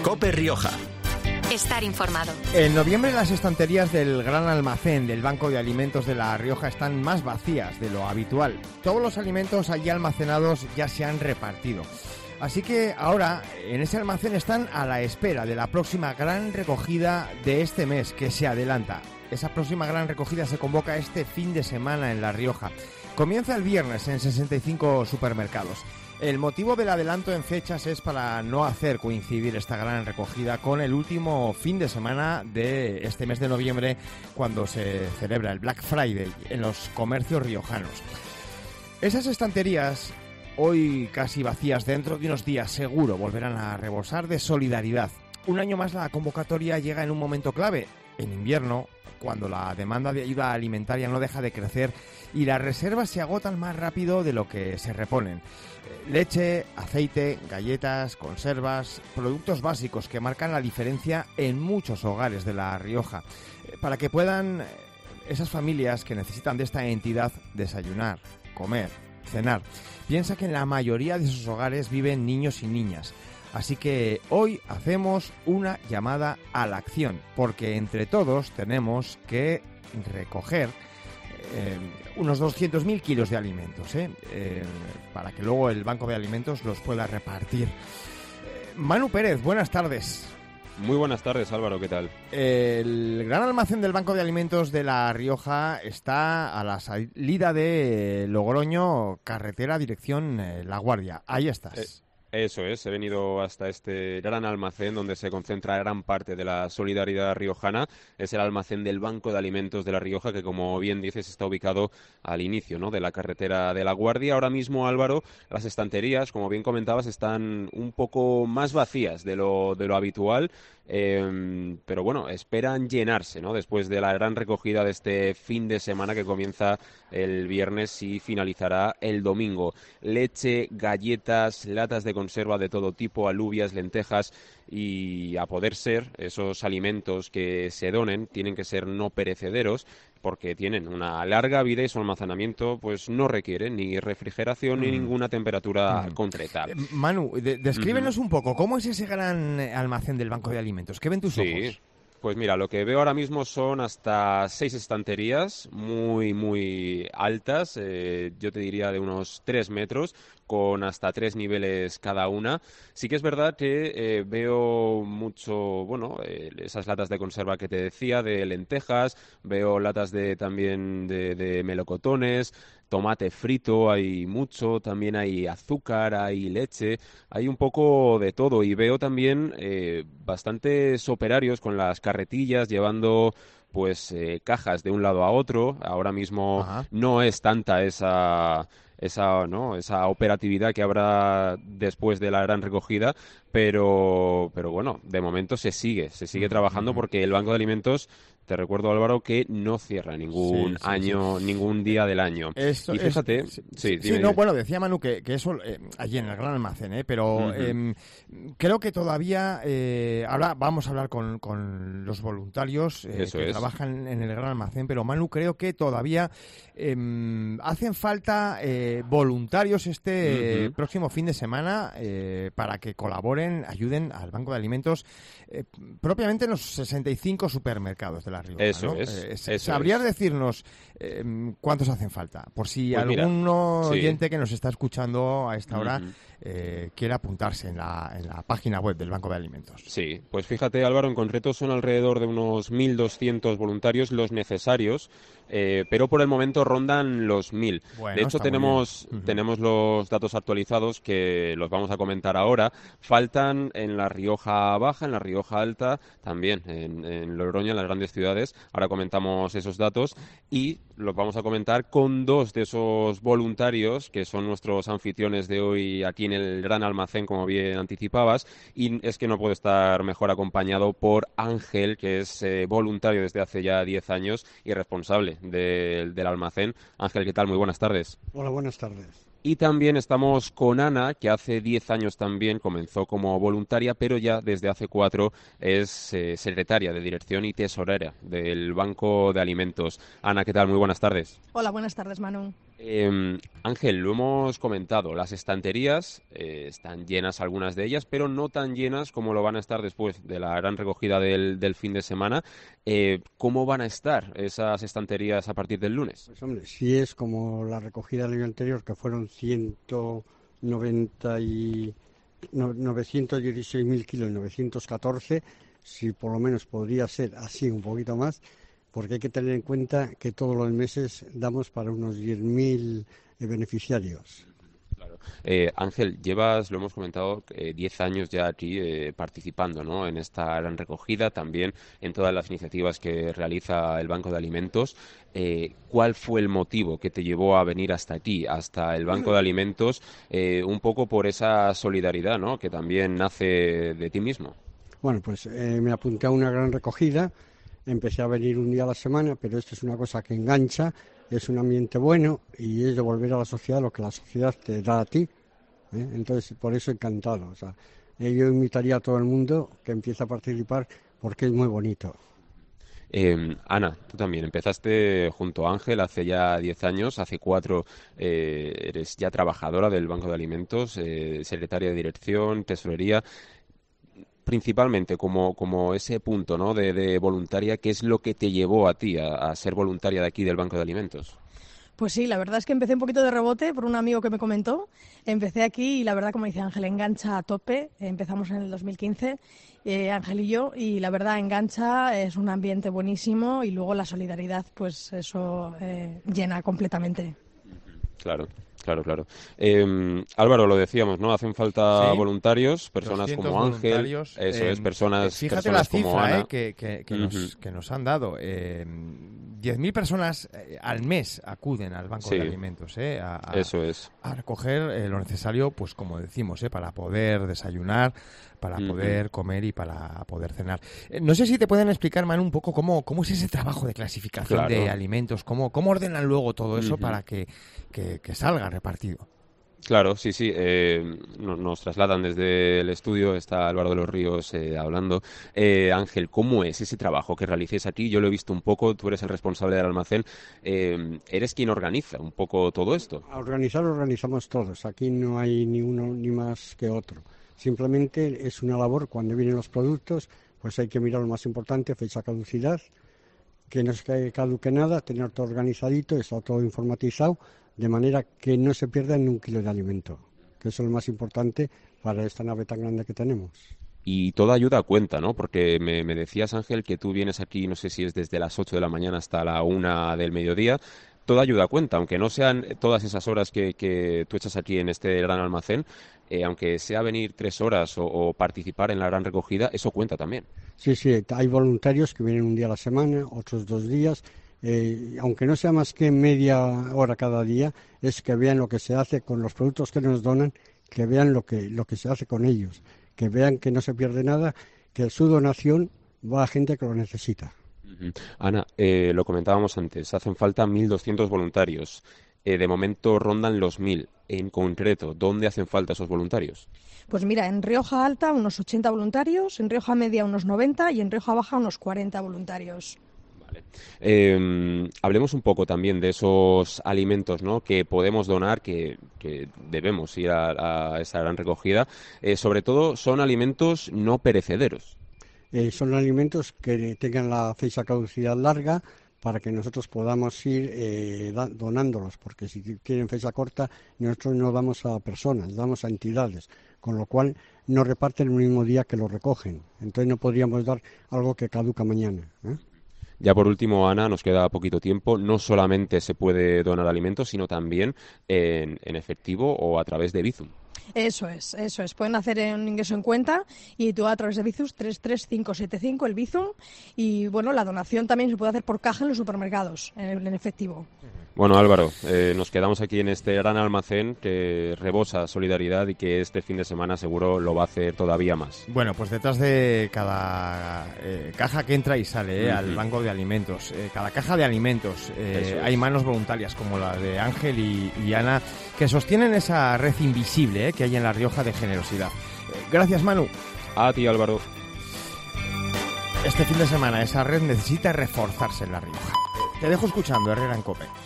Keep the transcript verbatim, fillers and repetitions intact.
COPE Rioja. Estar informado. En noviembre las estanterías del gran almacén del Banco de Alimentos de La Rioja están más vacías de lo habitual. Todos los alimentos allí almacenados ya se han repartido. Así que ahora en ese almacén están a la espera de la próxima gran recogida de este mes que se adelanta. Esa próxima gran recogida se convoca este fin de semana en La Rioja. Comienza el viernes en sesenta y cinco supermercados. El motivo del adelanto en fechas es para no hacer coincidir esta gran recogida con el último fin de semana de este mes de noviembre, cuando se celebra el Black Friday en los comercios riojanos. Esas estanterías, hoy casi vacías, dentro de unos días seguro volverán a rebosar de solidaridad. Un año más la convocatoria llega en un momento clave, en invierno, cuando la demanda de ayuda alimentaria no deja de crecer y las reservas se agotan más rápido de lo que se reponen. Leche, aceite, galletas, conservas, productos básicos que marcan la diferencia en muchos hogares de La Rioja, para que puedan esas familias que necesitan de esta entidad desayunar, comer, cenar. Piensa que en la mayoría de esos hogares viven niños y niñas. Así que hoy hacemos una llamada a la acción, porque entre todos tenemos que recoger eh, unos doscientos mil kilos de alimentos, ¿eh? Eh, para que luego el Banco de Alimentos los pueda repartir. Eh, Manu Pérez, buenas tardes. Muy buenas tardes, Álvaro, ¿qué tal? El gran almacén del Banco de Alimentos de La Rioja está a la salida de Logroño, carretera dirección eh, La Guardia. Ahí estás. Eh. Eso es, he venido hasta este gran almacén donde se concentra gran parte de la solidaridad riojana. Es el almacén del Banco de Alimentos de La Rioja, que como bien dices está ubicado al inicio, ¿no?, de la carretera de La Guardia. Ahora mismo, Álvaro, las estanterías, como bien comentabas, están un poco más vacías de lo, de lo habitual. Eh, pero bueno, esperan llenarse, ¿no?, después de la gran recogida de este fin de semana que comienza el viernes y finalizará el domingo. Leche, galletas, latas de conserva de todo tipo, alubias, lentejas, y a poder ser, esos alimentos que se donen tienen que ser no perecederos, porque tienen una larga vida y su almacenamiento pues no requiere ni refrigeración mm. ni ninguna temperatura mm. concreta. Manu, de- descríbenos mm-hmm. un poco, ¿cómo es ese gran almacén del Banco de Alimentos? ¿Qué ven tus sí. ojos? Pues mira, lo que veo ahora mismo son hasta seis estanterías muy, muy altas, eh, yo te diría de unos tres metros, con hasta tres niveles cada una. Sí que es verdad que eh, veo mucho, bueno, eh, esas latas de conserva que te decía, de lentejas, veo latas de también de, de melocotones, tomate frito, hay mucho, también hay azúcar, hay leche, hay un poco de todo, y veo también eh, bastantes operarios con las carretillas llevando pues eh, cajas de un lado a otro. Ahora mismo Ajá. no es tanta esa esa no esa operatividad que habrá después de la gran recogida, pero pero bueno, de momento se sigue se sigue trabajando, porque el Banco de Alimentos, te recuerdo, Álvaro, que no cierra ningún sí, sí, año, sí. ningún día del año. Esto, y fíjate... Es, sí, sí, sí, no, bueno, decía Manu que, que eso eh, allí en el gran almacén, ¿eh? pero uh-huh. eh, creo que todavía... Eh, ahora vamos a hablar con, con los voluntarios eh, que es. trabajan en el gran almacén, pero Manu, creo que todavía eh, hacen falta eh, voluntarios este uh-huh. próximo fin de semana eh, para que colaboren, ayuden al Banco de Alimentos eh, propiamente en los sesenta y cinco supermercados de La Rioja, eso ¿no? es. Eh, eso ¿Sabrías es. decirnos eh, cuántos hacen falta? Por si pues algún mira, oyente sí. que nos está escuchando a esta hora uh-huh. eh, quiere apuntarse en la, en la página web del Banco de Alimentos. Sí, pues fíjate, Álvaro, en concreto son alrededor de unos mil doscientos voluntarios los necesarios, eh, pero por el momento rondan los mil. Bueno, de hecho, tenemos, uh-huh. tenemos los datos actualizados que los vamos a comentar ahora. Faltan en La Rioja Baja, en La Rioja Alta, también en, en Logroño, en las grandes ciudades. Ahora comentamos esos datos y los vamos a comentar con dos de esos voluntarios que son nuestros anfitriones de hoy aquí en el gran almacén, como bien anticipabas, y es que no puedo estar mejor acompañado por Ángel, que es eh, voluntario desde hace ya diez años y responsable de, del almacén. Ángel, ¿qué tal? Muy buenas tardes. Hola, buenas tardes. Y también estamos con Ana, que hace diez años también comenzó como voluntaria, pero ya desde hace cuatro es eh, secretaria de dirección y tesorera del Banco de Alimentos. Ana, ¿qué tal? Muy buenas tardes. Hola, buenas tardes, Manu. Eh, Ángel, lo hemos comentado, las estanterías eh, están llenas algunas de ellas, pero no tan llenas como lo van a estar después de la gran recogida del, del fin de semana. Eh, ¿Cómo van a estar esas estanterías a partir del lunes? Pues hombre, si es como la recogida del año anterior, que fueron ciento noventa y novecientos dieciséis mil kilos y novecientos catorce, si por lo menos podría ser así un poquito más, porque hay que tener en cuenta que todos los meses damos para unos diez mil beneficiarios. Claro. Eh, Ángel, llevas, lo hemos comentado, eh, diez años ya aquí eh, participando, ¿no?, en esta gran recogida, también en todas las iniciativas que realiza el Banco de Alimentos. Eh, ¿Cuál fue el motivo que te llevó a venir hasta aquí, hasta el Banco de Alimentos, eh, un poco por esa solidaridad, ¿no?, que también nace de ti mismo? Bueno, pues eh, me apunté a una gran recogida. Empecé a venir un día a la semana, pero esto es una cosa que engancha, es un ambiente bueno y es devolver a la sociedad lo que la sociedad te da a ti, ¿eh? Entonces, por eso encantado. O sea, eh, yo invitaría a todo el mundo que empiece a participar porque es muy bonito. Eh, Ana, tú también empezaste junto a Ángel hace ya diez años, hace cuatro eh, eres ya trabajadora del Banco de Alimentos, eh, secretaria de dirección, tesorería. Principalmente como, como ese punto, ¿no?, de, de voluntaria, ¿qué es lo que te llevó a ti a, a ser voluntaria de aquí del Banco de Alimentos? Pues sí, la verdad es que empecé un poquito de rebote por un amigo que me comentó. Empecé aquí y la verdad, como dice Ángel, engancha a tope. Empezamos en el dos mil quince, eh, Ángel y yo, y la verdad engancha, es un ambiente buenísimo y luego la solidaridad, pues eso eh, llena completamente. Claro. Claro, claro. Eh, Álvaro, lo decíamos, ¿no? Hacen falta sí, voluntarios, personas como Ángel. Eso eh, es, personas, fíjate personas la como cifra Ana. Eh, que, que, que, uh-huh. nos, que nos han dado. Eh, diez mil personas eh, al mes acuden al Banco sí, de Alimentos eh, a, a, eso es. a recoger eh, lo necesario, pues como decimos, eh, para poder desayunar, para uh-huh. poder comer y para poder cenar. Eh, no sé si te pueden explicar, Manu, un poco cómo, cómo es ese trabajo de clasificación claro. de alimentos, cómo, cómo ordenan luego todo eso uh-huh. para que, que, que salga repartido. Claro, sí, sí. Eh, nos trasladan desde el estudio, está Álvaro de los Ríos eh, hablando. Eh, Ángel, ¿cómo es ese trabajo que realicéis aquí? Yo lo he visto un poco, tú eres el responsable del almacén. Eh, ¿Eres quien organiza un poco todo esto? A organizar organizamos todos. Aquí no hay ni uno ni más que otro. Simplemente es una labor, cuando vienen los productos, pues hay que mirar lo más importante, fecha de caducidad, que no se caduque nada, tener todo organizadito, está todo informatizado, de manera que no se pierda ni un kilo de alimento, que eso es lo más importante para esta nave tan grande que tenemos. Y toda ayuda cuenta, ¿no? Porque me, me decías, Ángel, que tú vienes aquí, no sé si es desde las ocho de la mañana hasta la una del mediodía. Toda ayuda cuenta, aunque no sean todas esas horas que, que tú echas aquí en este gran almacén, eh, aunque sea venir tres horas o, o participar en la gran recogida, eso cuenta también. Sí, sí, hay voluntarios que vienen un día a la semana, otros dos días. Eh, aunque no sea más que media hora cada día, es que vean lo que se hace con los productos que nos donan, que vean lo que, lo que se hace con ellos, que vean que no se pierde nada, que su donación va a gente que lo necesita. Uh-huh. Ana, eh, lo comentábamos antes, hacen falta mil doscientos voluntarios. Eh, de momento rondan los mil. En concreto, ¿dónde hacen falta esos voluntarios? Pues mira, en Rioja Alta unos ochenta voluntarios, en Rioja Media unos noventa y en Rioja Baja unos cuarenta voluntarios. Vale. Eh, hablemos un poco también de esos alimentos, ¿no?, que podemos donar, que, que debemos ir a, a esa gran recogida. Eh, sobre todo, son alimentos no perecederos. Eh, son alimentos que tengan la fecha de caducidad larga para que nosotros podamos ir eh, da, donándolos, porque si tienen fecha corta, nosotros no damos a personas, damos a entidades, con lo cual no reparten el mismo día que lo recogen. Entonces no podríamos dar algo que caduca mañana, ¿eh? Ya por último, Ana, nos queda poquito tiempo. No solamente se puede donar alimentos, sino también en, en efectivo o a través de Bizum. Eso es, eso es. Pueden hacer un ingreso en cuenta y tú a través de Bizum tres tres cinco siete cinco, el Bizum. Y bueno, la donación también se puede hacer por caja en los supermercados, en, en efectivo. Bueno, Álvaro, eh, nos quedamos aquí en este gran almacén que rebosa solidaridad y que este fin de semana seguro lo va a hacer todavía más. Bueno, pues detrás de cada eh, caja que entra y sale eh, uh-huh. al banco de alimentos, eh, cada caja de alimentos, eh, hay manos voluntarias como la de Ángel y, y Ana que sostienen esa red invisible eh, que hay en La Rioja de generosidad. Eh, gracias, Manu. A ti, Álvaro. Este fin de semana esa red necesita reforzarse en La Rioja. Te dejo escuchando Herrera en COPE.